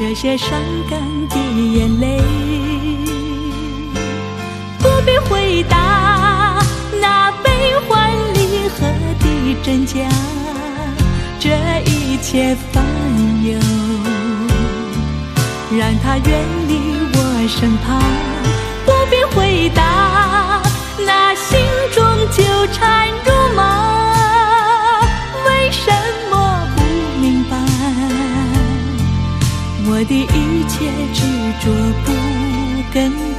这些伤感的眼泪。不必回答那悲欢离合的真假，这一切烦忧，让它远离我身旁。不必回答那心中纠缠如麻，为什么不明白我的一切执着不跟